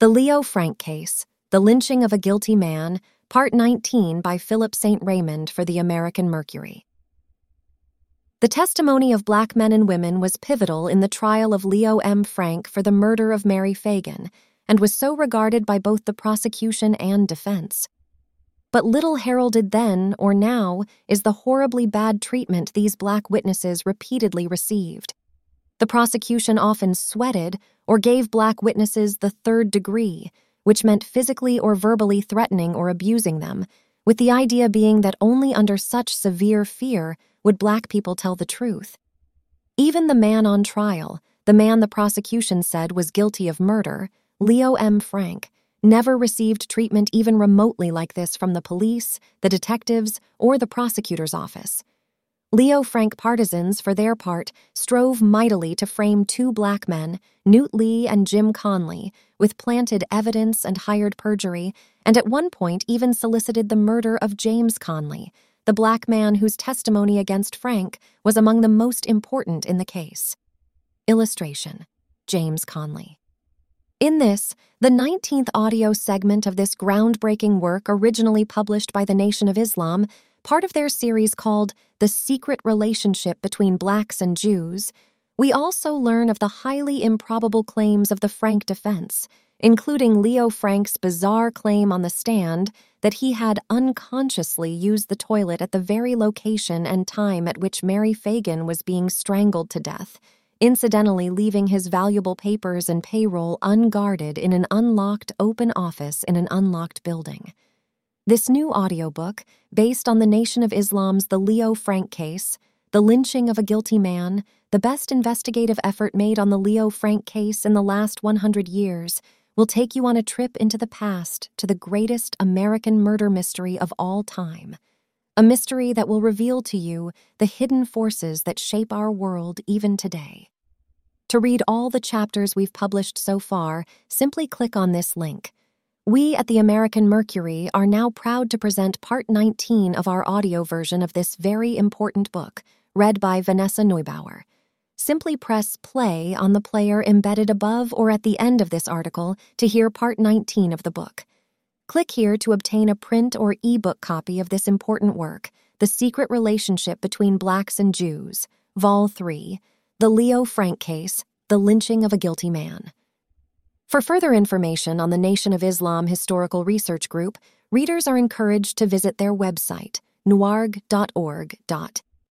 The Leo Frank Case, The Lynching of a Guilty Man, Part 19 by Philip St. Raymond for the American Mercury. The testimony of Black men and women was pivotal in the trial of Leo M. Frank for the murder of Mary Fagan, and was so regarded by both the prosecution and defense. But little heralded then or now is the horribly bad treatment these Black witnesses repeatedly received. The prosecution often sweated or gave Black witnesses the third degree, which meant physically or verbally threatening or abusing them, with the idea being that only under such severe fear would Black people tell the truth. Even the man on trial, the man the prosecution said was guilty of murder, Leo M. Frank, never received treatment even remotely like this from the police, the detectives, or the prosecutor's office. Leo Frank partisans, for their part, strove mightily to frame two Black men, Newt Lee and Jim Conley, with planted evidence and hired perjury, and at one point even solicited the murder of James Conley, the Black man whose testimony against Frank was among the most important in the case. Illustration: James Conley. In this, the 19th audio segment of this groundbreaking work originally published by the Nation of Islam, part of their series called The Secret Relationship Between Blacks and Jews, we also learn of the highly improbable claims of the Frank defense, including Leo Frank's bizarre claim on the stand that he had unconsciously used the toilet at the very location and time at which Mary Fagan was being strangled to death, incidentally leaving his valuable papers and payroll unguarded in an unlocked open office in an unlocked building. This new audiobook, based on the Nation of Islam's The Leo Frank Case, The Lynching of a Guilty Man, the best investigative effort made on the Leo Frank case in the last 100 years, will take you on a trip into the past to the greatest American murder mystery of all time. A mystery that will reveal to you the hidden forces that shape our world even today. To read all the chapters we've published so far, simply click on this link. We at the American Mercury are now proud to present Part 19 of our audio version of this very important book, read by Vanessa Neubauer. Simply press play on the player embedded above or at the end of this article to hear Part 19 of the book. Click here to obtain a print or ebook copy of this important work, The Secret Relationship Between Blacks and Jews, Vol. 3, The Leo Frank Case, The Lynching of a Guilty Man. For further information on the Nation of Islam Historical Research Group, readers are encouraged to visit their website, nuarg.org.